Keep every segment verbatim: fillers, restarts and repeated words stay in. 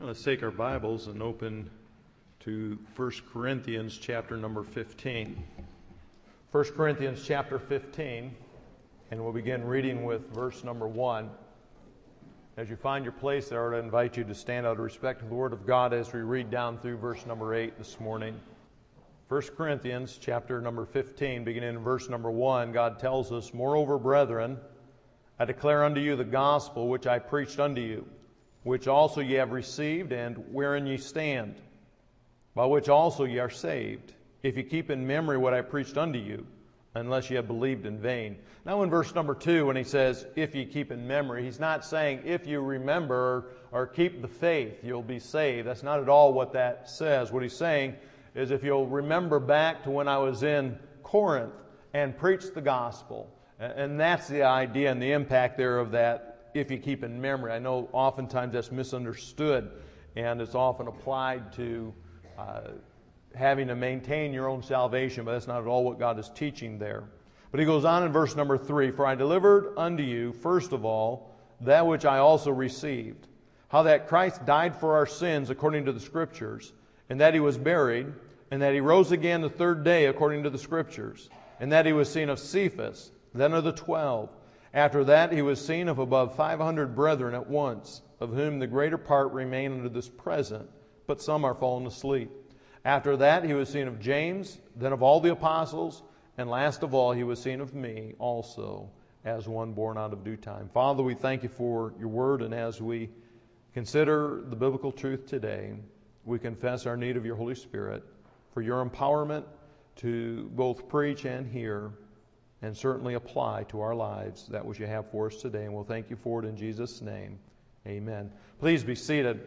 Let's take our Bibles and open to First Corinthians chapter number fifteen. First Corinthians chapter fifteen, and we'll begin reading with verse number one. As you find your place there, I invite you to stand out of respect to the Word of God as we read down through verse number eight this morning. First Corinthians chapter number fifteen, beginning in verse number one, God tells us, "Moreover, brethren, I declare unto you the gospel which I preached unto you, which also ye have received, and wherein ye stand, by which also ye are saved, if ye keep in memory what I preached unto you, unless ye have believed in vain." Now in verse number two, when he says, if ye keep in memory, he's not saying if you remember or keep the faith, you'll be saved. That's not at all what that says. What he's saying is if you'll remember back to when I was in Corinth and preached the gospel. And that's the idea and the impact there of that, if you keep in memory. I know oftentimes that's misunderstood, and it's often applied to uh, having to maintain your own salvation, but that's not at all what God is teaching there. But he goes on in verse number three, "For I delivered unto you, first of all, that which I also received, how that Christ died for our sins according to the Scriptures, and that he was buried, and that he rose again the third day according to the Scriptures, and that he was seen of Cephas, then of the twelve. After that he was seen of above five hundred brethren at once, of whom the greater part remain unto this present, but some are fallen asleep. After that he was seen of James, then of all the apostles, and last of all he was seen of me also, as one born out of due time." Father, we thank you for your word, and as we consider the biblical truth today, we confess our need of your Holy Spirit for your empowerment to both preach and hear, and certainly apply to our lives that which you have for us today. And we'll thank you for it in Jesus' name. Amen. Please be seated.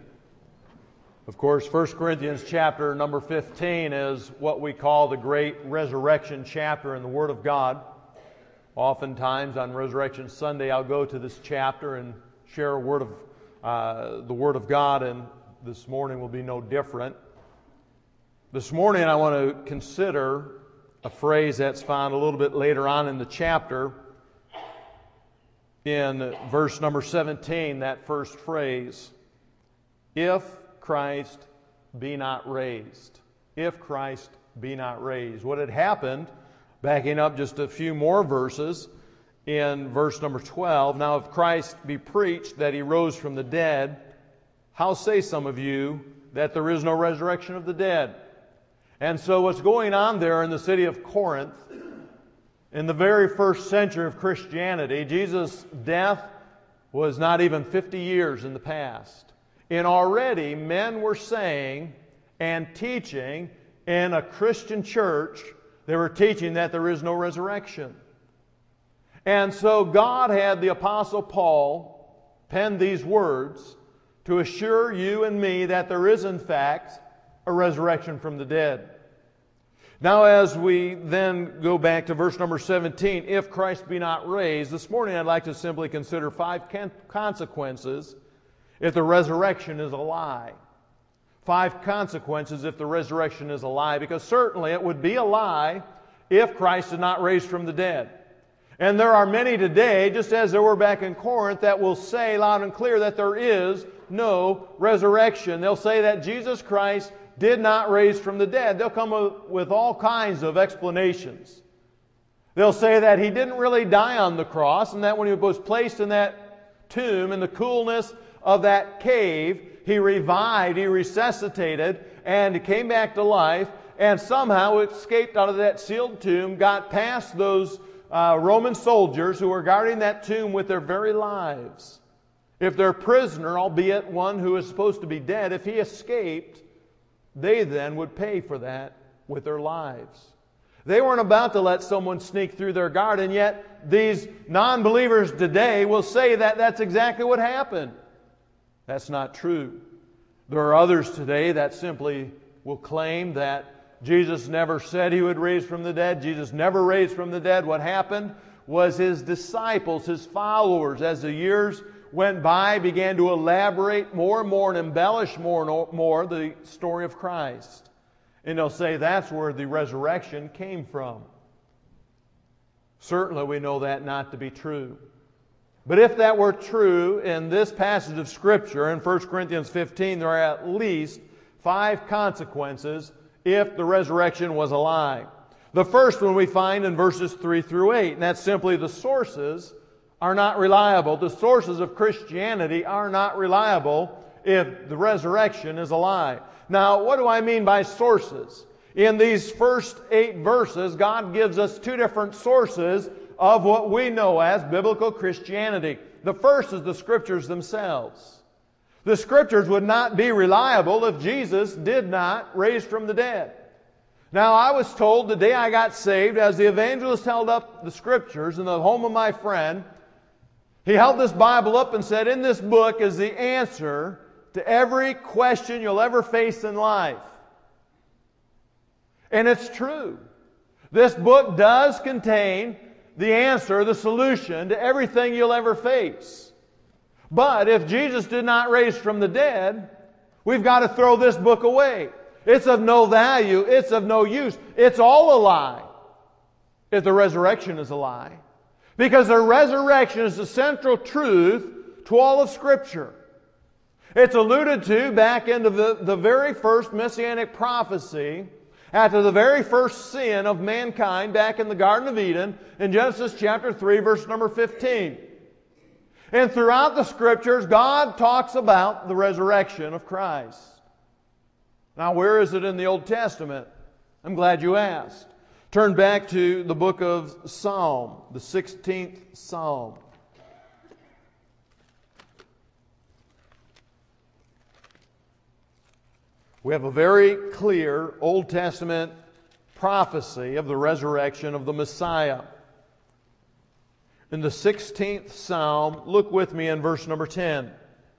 Of course, First Corinthians chapter number fifteen is what we call the great resurrection chapter in the Word of God. Oftentimes on Resurrection Sunday, I'll go to this chapter and share a word of uh, the Word of God, and this morning will be no different. This morning I want to consider a phrase that's found a little bit later on in the chapter. In verse number seventeen, that first phrase, "If Christ be not raised." If Christ be not raised. What had happened, backing up just a few more verses, in verse number twelve, "Now if Christ be preached that he rose from the dead, how say some of you that there is no resurrection of the dead?" And so what's going on there in the city of Corinth, in the very first century of Christianity, Jesus' death was not even fifty years in the past. And already men were saying and teaching in a Christian church, they were teaching that there is no resurrection. And so God had the Apostle Paul pen these words to assure you and me that there is in fact a resurrection from the dead. Now as we then go back to verse number seventeen, "If Christ be not raised," this morning I'd like to simply consider five consequences if the resurrection is a lie. Five consequences if the resurrection is a lie, because certainly it would be a lie if Christ is not raised from the dead. And there are many today, just as there were back in Corinth, that will say loud and clear that there is no resurrection. They'll say that Jesus Christ did not raise from the dead. They'll come with all kinds of explanations. They'll say that he didn't really die on the cross, and that when he was placed in that tomb, in the coolness of that cave, he revived, he resuscitated, and he came back to life, and somehow escaped out of that sealed tomb, got past those uh, Roman soldiers who were guarding that tomb with their very lives. If their prisoner, albeit one who is supposed to be dead, if he escaped, they then would pay for that with their lives. They weren't about to let someone sneak through their guard, and yet these non-believers today will say that that's exactly what happened. That's not true. There are others today that simply will claim that Jesus never said he would raise from the dead. Jesus never raised from the dead. What happened was his disciples, his followers, as the years went by, began to elaborate more and more and embellish more and more the story of Christ. And they'll say that's where the resurrection came from. Certainly we know that not to be true. But if that were true in this passage of Scripture in First Corinthians fifteen, there are at least five consequences if the resurrection was a lie. The first one we find in verses three through eight, and that's simply the sources are not reliable. The sources of Christianity are not reliable if the resurrection is a lie. Now, what do I mean by sources? In these first eight verses, God gives us two different sources of what we know as biblical Christianity. The first is the Scriptures themselves. The Scriptures would not be reliable if Jesus did not raise from the dead. Now, I was told the day I got saved, as the evangelist held up the Scriptures in the home of my friend, he held this Bible up and said, in this book is the answer to every question you'll ever face in life. And it's true. This book does contain the answer, the solution to everything you'll ever face. But if Jesus did not raise from the dead, we've got to throw this book away. It's of no value. It's of no use. It's all a lie if the resurrection is a lie. Because the resurrection is the central truth to all of Scripture. It's alluded to back into the, the very first messianic prophecy after the very first sin of mankind back in the Garden of Eden in Genesis chapter three, verse number fifteen. And throughout the Scriptures, God talks about the resurrection of Christ. Now, where is it in the Old Testament? I'm glad you asked. Turn back to the book of Psalm, the sixteenth Psalm. We have a very clear Old Testament prophecy of the resurrection of the Messiah. In the sixteenth Psalm, look with me in verse number ten.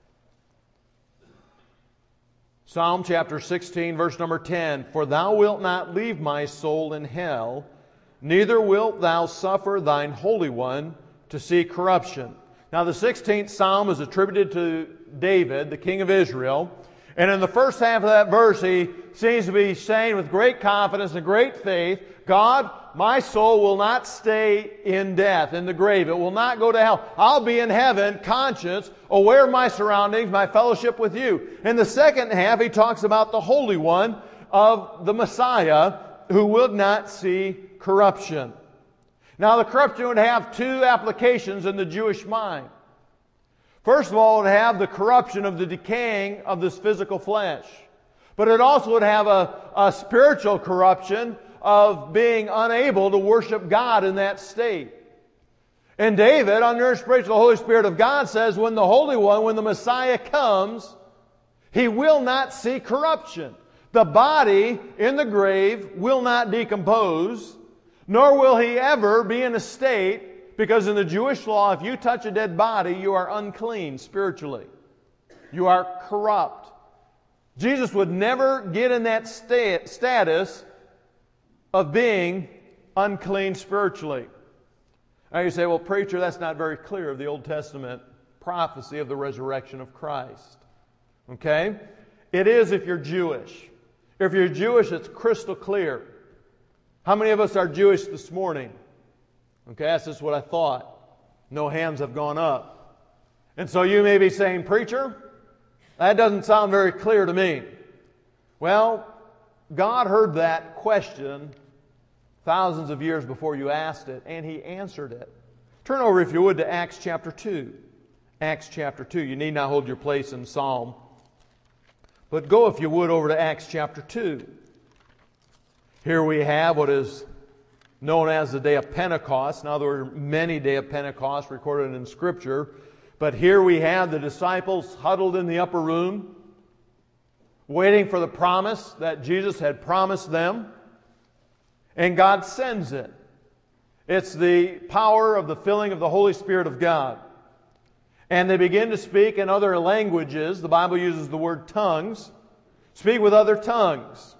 Psalm chapter sixteen, verse number ten. For thou wilt not leave my soul in hell, neither wilt thou suffer thine Holy One to see corruption. Now the sixteenth Psalm is attributed to David, the king of Israel. And in the first half of that verse, he seems to be saying with great confidence and great faith, God, my soul will not stay in death, in the grave. It will not go to hell. I'll be in heaven, conscious, aware of my surroundings, my fellowship with you. In the second half, he talks about the Holy One of the Messiah who will not see corruption. Now, the corruption would have two applications in the Jewish mind. First of all, it would have the corruption of the decaying of this physical flesh. But it also would have a, a spiritual corruption of being unable to worship God in that state. And David, under the inspiration of the Holy Spirit of God, says when the Holy One, when the Messiah comes, He will not see corruption. The body in the grave will not decompose, nor will he ever be in a state. Because in the Jewish law, if you touch a dead body, you are unclean spiritually. You are corrupt. Jesus would never get in that sta- status of being unclean spiritually. Now you say, well, preacher, that's not very clear of the Old Testament prophecy of the resurrection of Christ. Okay? It is if you're Jewish. If you're Jewish, it's crystal clear. How many of us are Jewish this morning? Okay, that's just what I thought. No hands have gone up. And so you may be saying, preacher, that doesn't sound very clear to me. Well, God heard that question thousands of years before you asked it, and He answered it. Turn over, if you would, to Acts chapter two. Acts chapter two. You need not hold your place in Psalm. But go, if you would, over to Acts chapter two. Here we have what is known as the day of Pentecost. Now, there were many days of Pentecost recorded in Scripture, but here we have the disciples huddled in the upper room, waiting for the promise that Jesus had promised them, and God sends it. It's the power of the filling of the Holy Spirit of God. And they begin to speak in other languages. The Bible uses the word tongues. Speak with other tongues.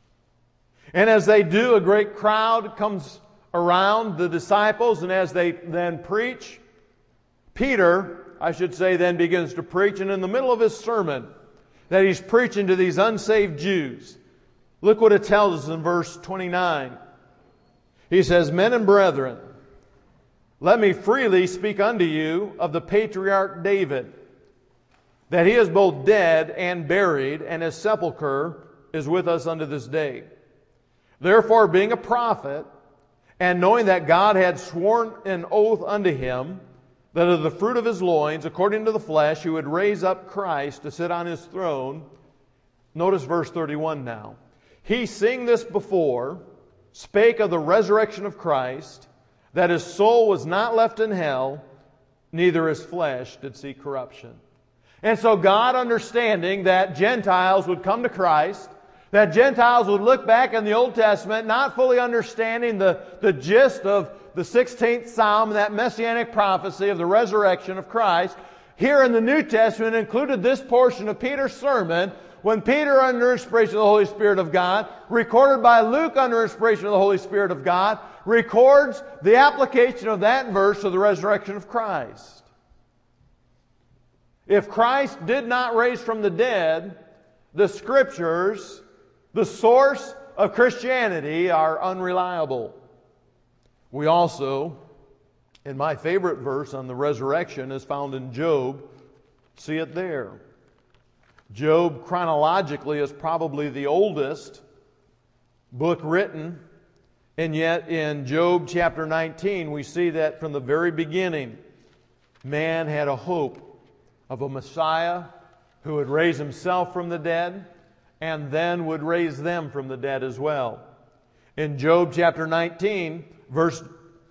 And as they do, a great crowd comes around the disciples, and as they then preach, Peter, I should say, then begins to preach, and in the middle of his sermon that he's preaching to these unsaved Jews, look what it tells us in verse twenty-nine. He says, men and brethren, let me freely speak unto you of the patriarch David, that he is both dead and buried, and his sepulchre is with us unto this day. Therefore, being a prophet, and knowing that God had sworn an oath unto him, that of the fruit of his loins, according to the flesh, he would raise up Christ to sit on his throne. Notice verse thirty-one now. He, seeing this before, spake of the resurrection of Christ, that his soul was not left in hell, neither his flesh did see corruption. And so God, understanding that Gentiles would come to Christ, that Gentiles would look back in the Old Testament, not fully understanding the, the gist of the sixteenth Psalm, that messianic prophecy of the resurrection of Christ, here in the New Testament included this portion of Peter's sermon, when Peter, under inspiration of the Holy Spirit of God, recorded by Luke under inspiration of the Holy Spirit of God, records the application of that verse to the resurrection of Christ. If Christ did not raise from the dead, the Scriptures, the source of Christianity, are unreliable. We also, in my favorite verse on the resurrection, is found in Job. See it there. Job, chronologically, is probably the oldest book written. And yet, in Job chapter nineteen, we see that from the very beginning, man had a hope of a Messiah who would raise himself from the dead and then would raise them from the dead as well. In Job chapter nineteen, verse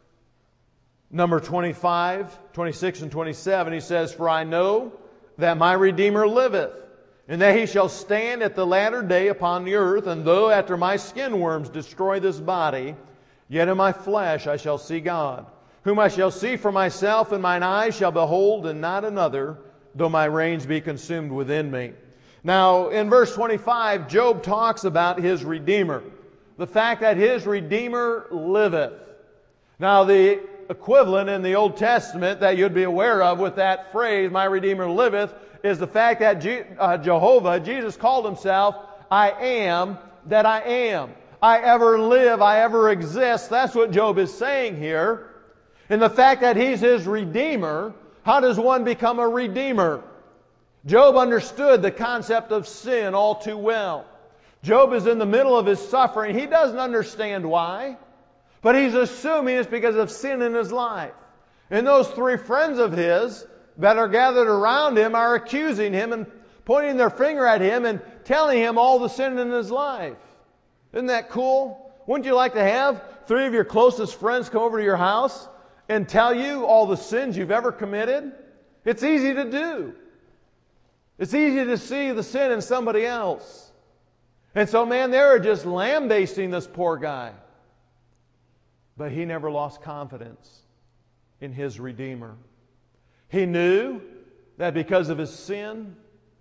number twenty-five, twenty-six, and twenty-seven, he says, For I know that my Redeemer liveth, and that he shall stand at the latter day upon the earth, and though after my skin worms destroy this body, yet in my flesh I shall see God, whom I shall see for myself, and mine eyes shall behold, and not another, though my reins be consumed within me. Now, in verse twenty-five, Job talks about his Redeemer, the fact that his Redeemer liveth. Now, the equivalent in the Old Testament that you'd be aware of with that phrase, my Redeemer liveth, is the fact that Je- uh, Jehovah, Jesus called himself, I am that I am. I ever live, I ever exist. That's what Job is saying here. And the fact that he's his Redeemer, how does one become a Redeemer? Job understood the concept of sin all too well. Job is in the middle of his suffering. He doesn't understand why, but he's assuming it's because of sin in his life. And those three friends of his that are gathered around him are accusing him and pointing their finger at him and telling him all the sin in his life. Isn't that cool? Wouldn't you like to have three of your closest friends come over to your house and tell you all the sins you've ever committed? It's easy to do. It's easy to see the sin in somebody else. And so, man, they were just lambasting this poor guy. But he never lost confidence in his Redeemer. He knew that because of his sin,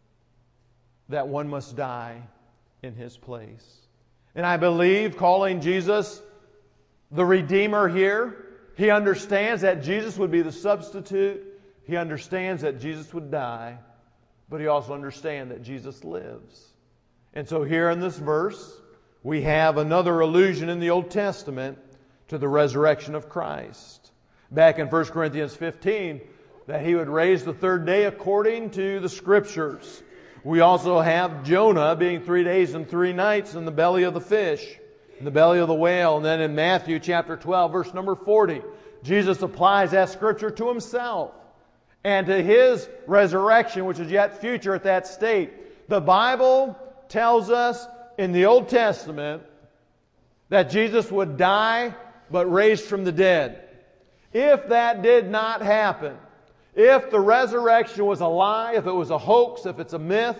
that one must die in his place. And I believe, calling Jesus the Redeemer here, he understands that Jesus would be the substitute. He understands that Jesus would die. But he also understands that Jesus lives. And so here in this verse, we have another allusion in the Old Testament to the resurrection of Christ. Back in First Corinthians fifteen, that he would raise the third day according to the Scriptures. We also have Jonah being three days and three nights in the belly of the fish, in the belly of the whale. And then in Matthew chapter twelve, verse number forty, Jesus applies that Scripture to himself and to his resurrection, which is yet future at that state. The Bible tells us in the Old Testament that Jesus would die but raised from the dead. If that did not happen, if the resurrection was a lie, if it was a hoax, if it's a myth,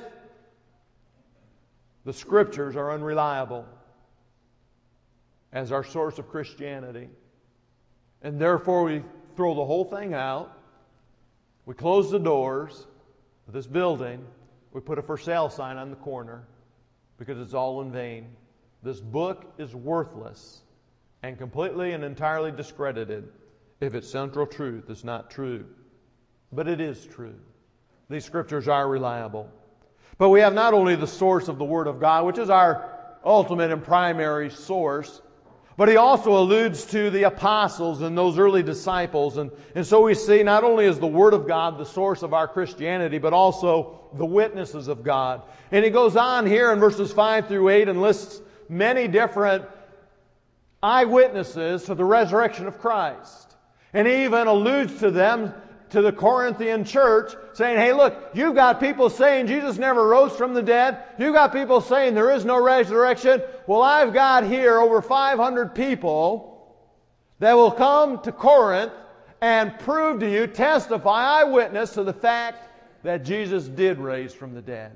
the Scriptures are unreliable as our source of Christianity. And therefore we throw the whole thing out. We close the doors of this building. We put a for sale sign on the corner because it's all in vain. This book is worthless and completely and entirely discredited if its central truth is not true. But it is true. These Scriptures are reliable. But we have not only the source of the Word of God, which is our ultimate and primary source, But he also alludes to the apostles and those early disciples. And, and so we see not only is the Word of God the source of our Christianity, but also the witnesses of God. And he goes on here in verses five through eight and lists many different eyewitnesses to the resurrection of Christ. And he even alludes to them, to the Corinthian church, saying, hey, look, you've got people saying Jesus never rose from the dead. You've got people saying there is no resurrection. Well, I've got here over five hundred people that will come to Corinth and prove to you, testify, eyewitness to the fact that Jesus did raise from the dead.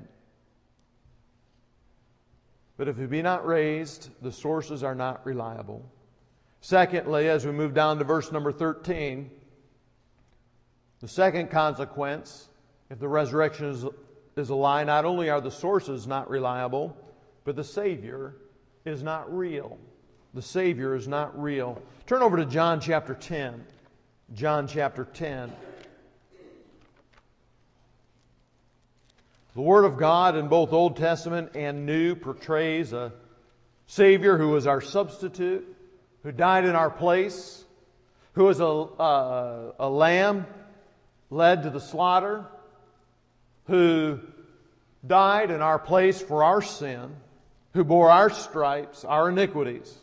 But if he be not raised, the sources are not reliable. Secondly, as we move down to verse number thirteen, the second consequence, if the resurrection is, is a lie, not only are the sources not reliable, but the Savior is not real. The Savior is not real. Turn over to John chapter ten. John chapter ten. The Word of God in both Old Testament and New portrays a Savior who was our substitute, who died in our place, who was a, a, a lamb led to the slaughter, who died in our place for our sin, who bore our stripes, our iniquities.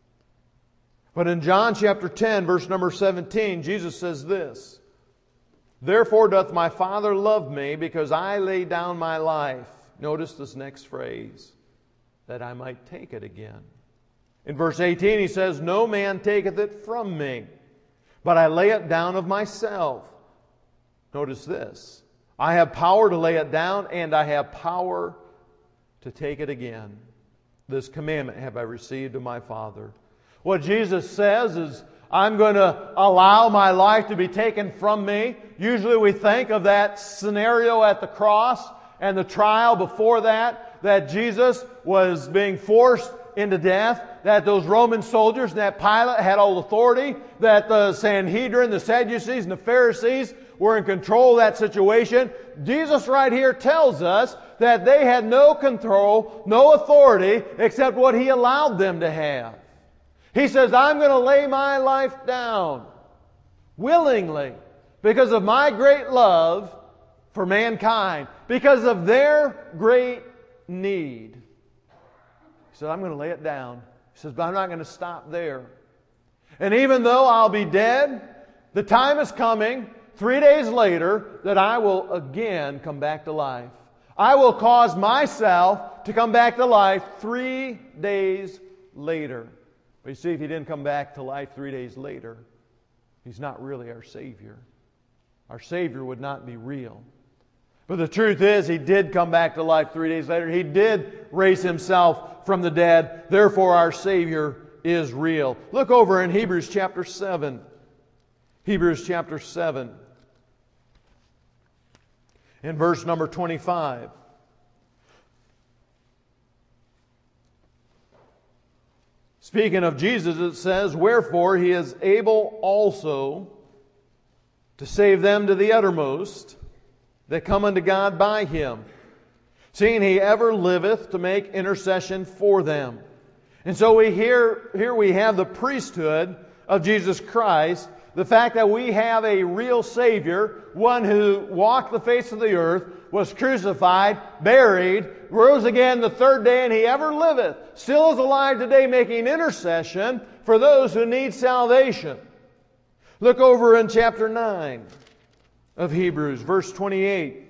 But in John chapter ten, verse number seventeen, Jesus says this, therefore doth my Father love me, because I lay down my life. Notice this next phrase, that I might take it again. In verse eighteen, he says, no man taketh it from me, but I lay it down of myself. Notice this, I have power to lay it down, and I have power to take it again. This commandment have I received of my Father. What Jesus says is, I'm going to allow my life to be taken from me. Usually we think of that scenario at the cross and the trial before that, that Jesus was being forced into death, that those Roman soldiers and that Pilate had all authority, that the Sanhedrin, the Sadducees, and the Pharisees were in control of that situation. Jesus right here tells us that they had no control, no authority, except what He allowed them to have. He says, I'm going to lay my life down willingly because of my great love for mankind, because of their great need. He said, I'm going to lay it down. He says, but I'm not going to stop there. And even though I'll be dead, the time is coming, three days later, that I will again come back to life. I will cause myself to come back to life three days later. But you see, if He didn't come back to life three days later, He's not really our Savior. Our Savior would not be real. But the truth is, He did come back to life three days later. He did raise Himself from the dead. Therefore, our Savior is real. Look over in Hebrews chapter seven. Hebrews chapter seven. In verse number twenty-five. Speaking of Jesus, it says, wherefore He is able also to save them to the uttermost that come unto God by Him, seeing He ever liveth to make intercession for them. And so we hear, here we have the priesthood of Jesus Christ, the fact that we have a real Savior, one who walked the face of the earth, was crucified, buried, rose again the third day, and He ever liveth, still is alive today, making intercession for those who need salvation. Look over in chapter nine of Hebrews, verse twenty-eight.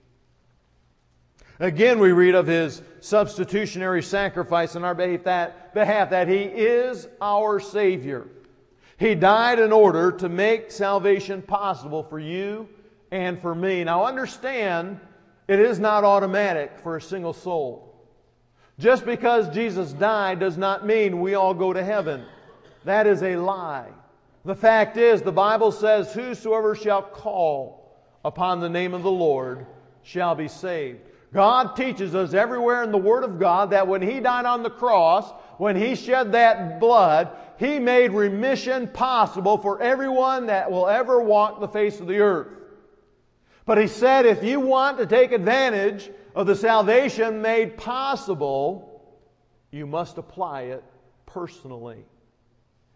Again, we read of His substitutionary sacrifice in our behalf, that, behalf, that He is our Savior. He died in order to make salvation possible for you and for me. Now understand, it is not automatic for a single soul. Just because Jesus died does not mean we all go to heaven. That is a lie. The fact is, the Bible says, whosoever shall call upon the name of the Lord shall be saved. God teaches us everywhere in the Word of God that when He died on the cross, when He shed that blood, He made remission possible for everyone that will ever walk the face of the earth. But He said, if you want to take advantage of the salvation made possible, you must apply it personally.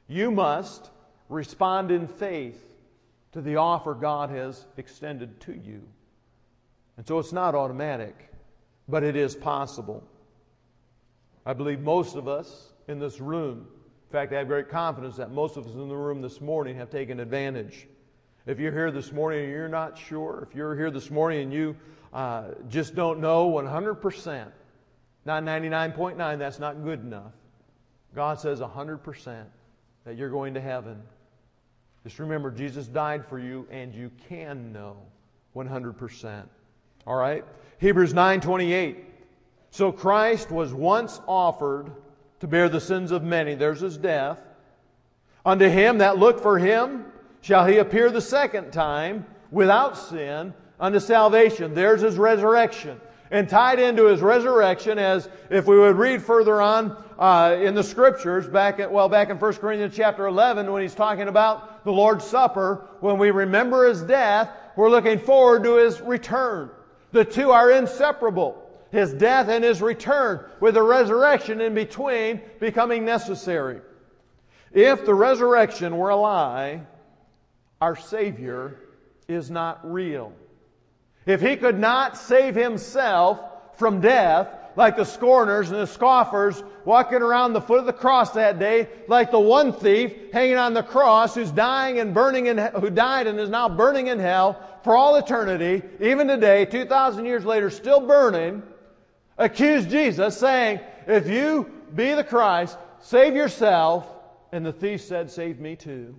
You must respond in faith to the offer God has extended to you. And so it's not automatic, but it is possible. I believe most of us in this room, in fact, I have great confidence that most of us in the room this morning have taken advantage. If you're here this morning and you're not sure, if you're here this morning and you uh, just don't know one hundred percent, not ninety-nine point nine, that's not good enough. God says one hundred percent that you're going to heaven. Just remember, Jesus died for you, and you can know one hundred percent. All right? Hebrews nine twenty-eight. So Christ was once offered to bear the sins of many. There's His death. Unto him that look for Him shall He appear the second time without sin unto salvation. There's His resurrection. And tied into His resurrection, as if we would read further on uh, in the Scriptures, back at, well, back in First Corinthians chapter eleven, when he's talking about the Lord's Supper, when we remember His death, we're looking forward to His return. The two are inseparable. His death and His return, with the resurrection in between becoming necessary. If the resurrection were a lie, our Savior is not real. If He could not save Himself from death, like the scorners and the scoffers walking around the foot of the cross that day, like the one thief hanging on the cross who's dying and burning in, who died and is now burning in hell for all eternity, even today, two thousand years later, still burning, accused Jesus, saying, if you be the Christ, save yourself. And the thief said, save me too.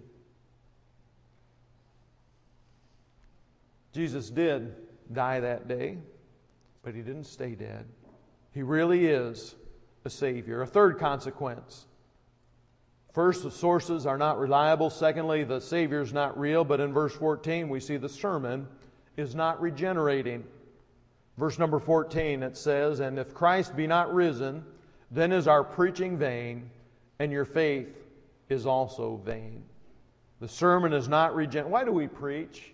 Jesus did die that day, but He didn't stay dead. He really is a Savior. A third consequence. First, the sources are not reliable. Secondly, the Savior is not real. But in verse fourteen, we see the sermon is not regenerating. Verse number fourteen, it says, and if Christ be not risen, then is our preaching vain, and your faith is also vain. The sermon is not regenerating. Why do we preach?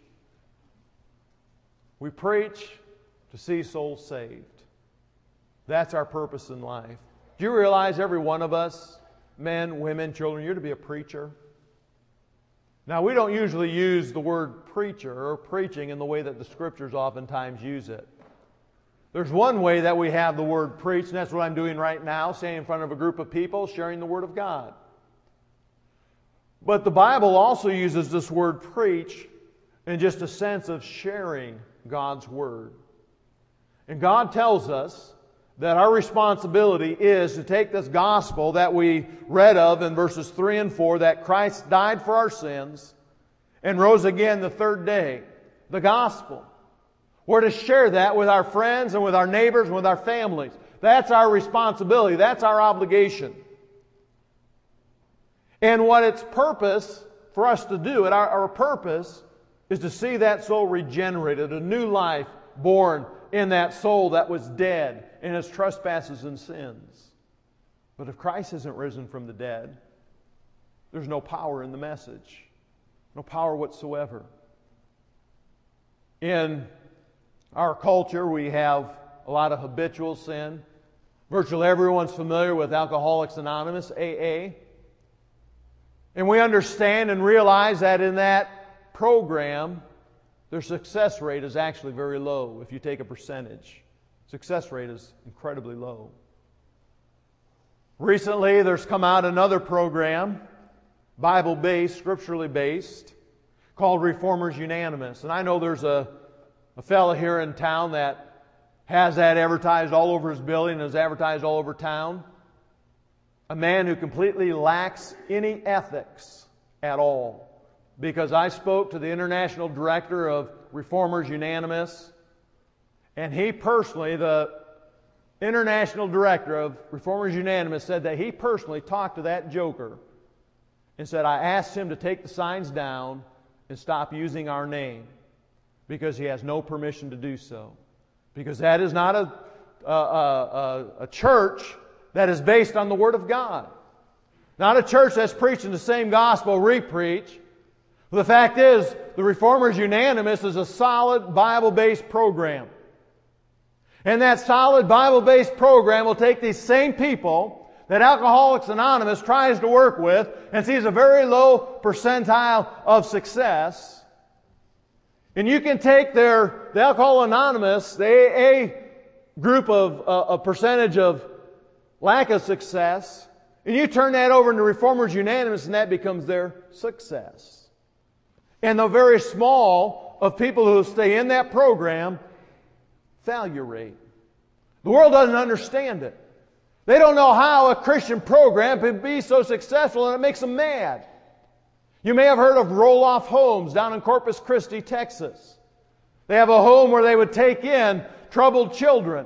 We preach to see souls saved. That's our purpose in life. Do you realize every one of us, men, women, children, you're to be a preacher? Now, we don't usually use the word preacher or preaching in the way that the Scriptures oftentimes use it. There's one way that we have the word preach, and that's what I'm doing right now, standing in front of a group of people, sharing the Word of God. But the Bible also uses this word preach in just a sense of sharing God's Word. And God tells us that our responsibility is to take this gospel that we read of in verses three and four, that Christ died for our sins and rose again the third day. The gospel. We're to share that with our friends and with our neighbors and with our families. That's our responsibility. That's our obligation. And what its purpose for us to do, and our, our purpose is to see that soul regenerated, a new life born in that soul that was dead in its trespasses and sins. But if Christ isn't risen from the dead, there's no power in the message. No power whatsoever. In our culture, we have a lot of habitual sin. Virtually everyone's familiar with Alcoholics Anonymous, A A. And we understand and realize that in that program, their success rate is actually very low. If you take a percentage, success rate is incredibly low. Recently, there's come out another program, Bible-based, scripturally based, called Reformers Unanimous. And I know there's a, a fellow here in town that has that advertised all over his building and is advertised all over town. A man who completely lacks any ethics at all. Because I spoke to the international director of Reformers Unanimous, and he personally, the international director of Reformers Unanimous, said that he personally talked to that joker and said, I asked him to take the signs down and stop using our name because he has no permission to do so. Because that is not a, a, a, a church that is based on the Word of God. Not a church that's preaching the same gospel we preach. The fact is, the Reformers Unanimous is a solid Bible-based program. And that solid Bible-based program will take these same people that Alcoholics Anonymous tries to work with and sees a very low percentile of success. And you can take their, the Alcoholics Anonymous, the A A group of uh, a percentage of lack of success, and you turn that over into Reformers Unanimous, and that becomes their success. And the very small of people who stay in that program, failure rate. The world doesn't understand it. They don't know how a Christian program can be so successful, and it makes them mad. You may have heard of Roll-Off Homes down in Corpus Christi, Texas. They have a home where they would take in troubled children.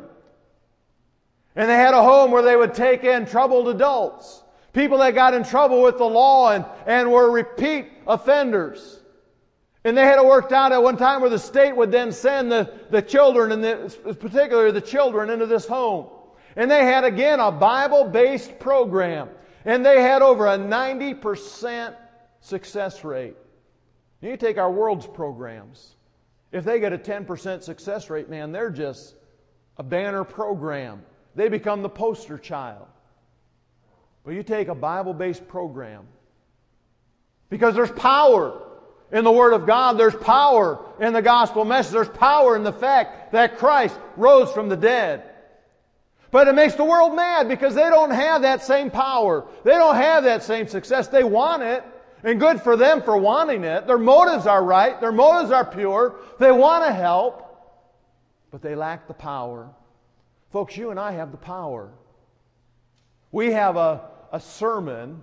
And they had a home where they would take in troubled adults. People that got in trouble with the law and, and were repeat offenders. And they had it worked out at one time where the state would then send the, the children, and the, particularly the children, into this home. And they had, again, a Bible-based program. And they had over a ninety percent success rate. You take our world's programs. If they get a ten percent success rate, man, they're just a banner program. They become the poster child. But you take a Bible-based program. Because there's power in the Word of God. There's power in the gospel message. There's power in the fact that Christ rose from the dead. But it makes the world mad because they don't have that same power. They don't have that same success. They want it, and good for them for wanting it. Their motives are right. Their motives are pure. They want to help, but they lack the power. Folks, you and I have the power. We have a, a sermon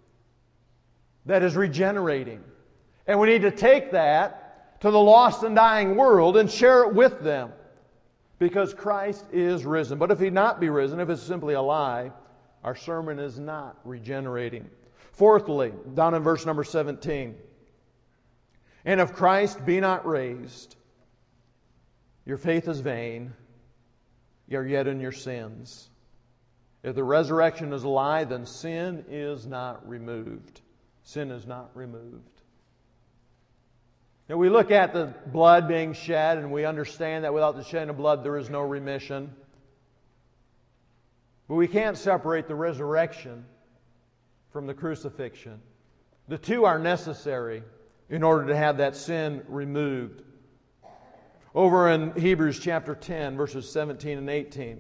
that is regenerating. And we need to take that to the lost and dying world and share it with them. Because Christ is risen. But if He not be risen, if it's simply a lie, our sermon is not regenerating. Fourthly, down in verse number seventeen. And if Christ be not raised, your faith is vain, you are yet in your sins. If the resurrection is a lie, then sin is not removed. Sin is not removed. Now we look at the blood being shed, and we understand that without the shedding of blood there is no remission. But we can't separate the resurrection from the crucifixion. The two are necessary in order to have that sin removed. Over in Hebrews chapter ten, verses seventeen and eighteen.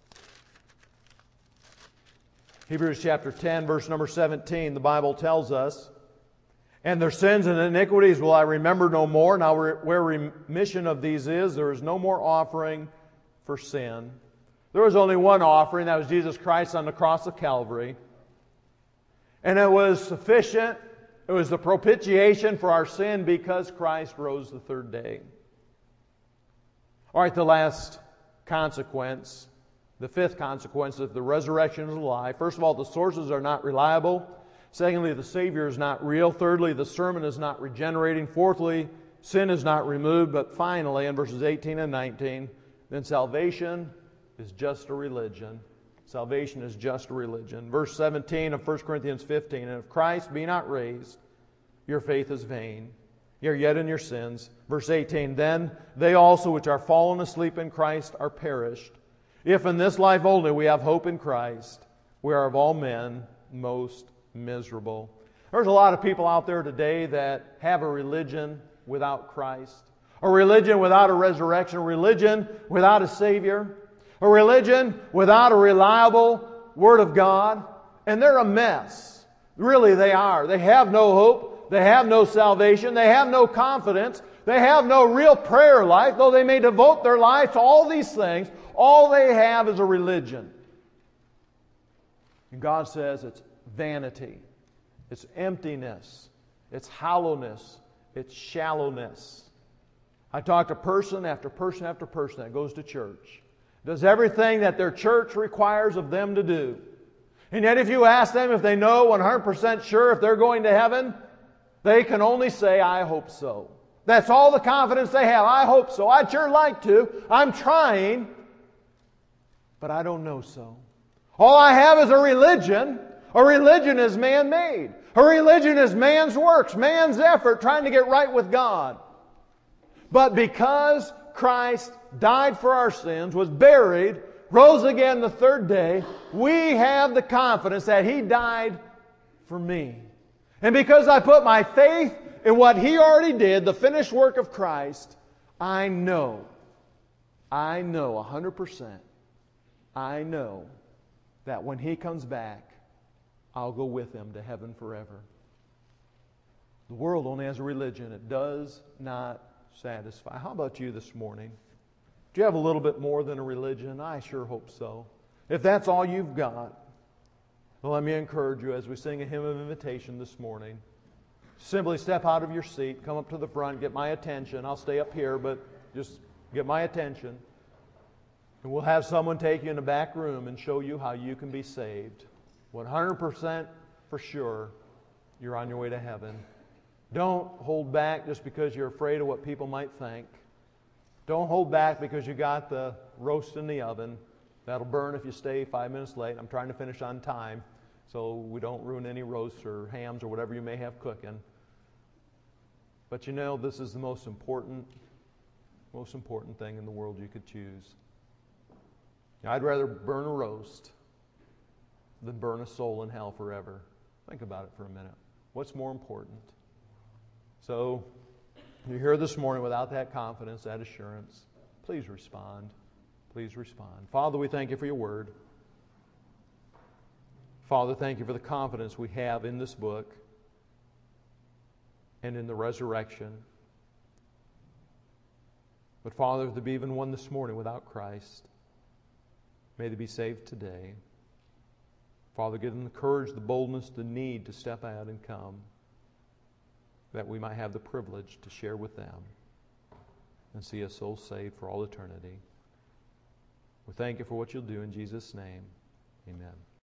Hebrews chapter ten, verse number seventeen, the Bible tells us, and their sins and iniquities will I remember no more. Now where remission of these is, there is no more offering for sin. There was only one offering, that was Jesus Christ on the cross of Calvary. And it was sufficient. It was the propitiation for our sin because Christ rose the third day. All right, the last consequence, the fifth consequence of the resurrection is a lie. First of all, the sources are not reliable. Secondly, the Savior is not real. Thirdly, the sermon is not regenerating. Fourthly, sin is not removed. But finally, in verses eighteen and nineteen, then salvation is just a religion. Salvation is just a religion. Verse seventeen of First Corinthians fifteen, and if Christ be not raised, your faith is vain. You are yet in your sins. Verse eighteen, then they also which are fallen asleep in Christ are perished. If in this life only we have hope in Christ, we are of all men most miserable. There's a lot of people out there today that have a religion without Christ, a religion without a resurrection, a religion without a Savior, a religion without a reliable Word of God, and they're a mess. Really, they are. They have no hope. They have no salvation. They have no confidence. They have no real prayer life, though they may devote their life to all these things. All they have is a religion. And God says it's vanity, it's emptiness, it's hollowness, it's shallowness. I talk to person after person after person that goes to church, does everything that their church requires of them to do. And yet if you ask them if they know one hundred percent sure if they're going to heaven, they can only say, I hope so. That's all the confidence they have. I hope so. I'd sure like to. I'm trying, but I don't know so. All I have is a religion. A religion is man-made. A religion is man's works, man's effort, trying to get right with God. But because Christ died for our sins, was buried, rose again the third day, we have the confidence that He died for me. And because I put my faith in what He already did, the finished work of Christ, I know, I know one hundred percent, I know that when He comes back, I'll go with Him to heaven forever. The world only has a religion. It does not satisfy. How about you this morning? Do you have a little bit more than a religion? I sure hope so. If that's all you've got, well, let me encourage you as we sing a hymn of invitation this morning. Simply step out of your seat, come up to the front, get my attention. I'll stay up here, but just get my attention. And we'll have someone take you in the back room and show you how you can be saved. one hundred percent for sure, you're on your way to heaven. Don't hold back just because you're afraid of what people might think. Don't hold back because you got the roast in the oven. That'll burn if you stay five minutes late. I'm trying to finish on time so we don't ruin any roasts or hams or whatever you may have cooking. But you know, this is the most important, most important thing in the world you could choose. I'd rather burn a roast than burn a soul in hell forever. Think about it for a minute. What's more important? So, you're here this morning without that confidence, that assurance. Please respond. Please respond. Father, we thank You for Your Word. Father, thank You for the confidence we have in this book and in the resurrection. But Father, if there be even one this morning without Christ, may they be saved today. Father, give them the courage, the boldness, the need to step out and come, that we might have the privilege to share with them and see a soul saved for all eternity. We thank You for what You'll do in Jesus' name. Amen.